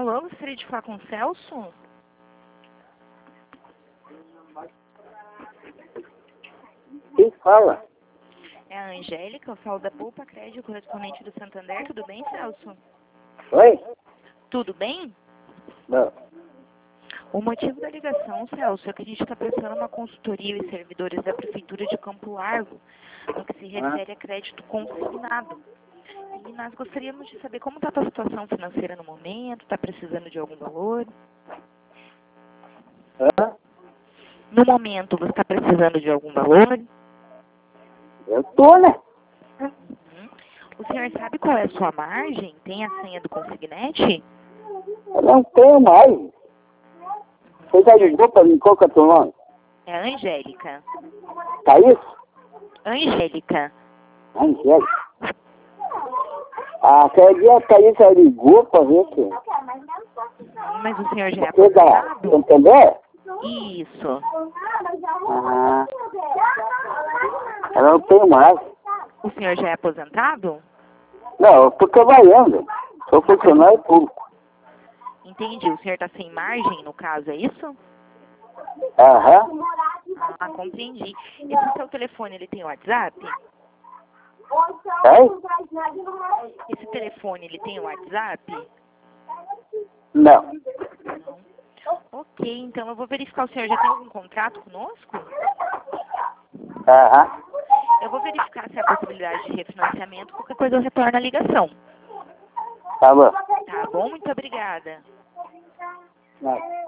Alô, gostaria de falar com o Celso? Quem fala? É a Angélica, eu falo da Poupa Crédito, correspondente do Santander. Tudo bem, Celso? Oi? Tudo bem? Não. O motivo da ligação, Celso, é que a gente está prestando uma consultoria aos servidores da Prefeitura de Campo Largo, no que se refere a crédito consignado. E nós gostaríamos de saber como está a tua situação financeira no momento, está precisando de algum valor? Hã? No momento, você está precisando de algum valor? Eu tô, né? Uhum. O senhor sabe qual é a sua margem? Tem a senha do Consignete? Eu não tenho mais. Você já ligou pra mim? Qual que é o teu nome? É a Angélica. Thaís? Angélica. Angélica. Aquele dia a Thaís já ligou pra ver que... Mas o senhor já é Você da aposentado? Santander? Isso. Ah. Eu não tenho mais. O senhor já é aposentado? Não, eu tô trabalhando. Sou funcionário público. Entendi. O senhor está sem margem, no caso, é isso? Aham. Ah, compreendi. Esse seu telefone, ele tem WhatsApp? Oi? Esse telefone, ele tem WhatsApp? Não. Não. Ok, então eu vou verificar. O senhor já tem algum contrato conosco? Aham. Eu vou verificar se há possibilidade de refinanciamento. Qualquer coisa eu retorno a ligação. Tá bom. Tá bom? Muito obrigada. Não.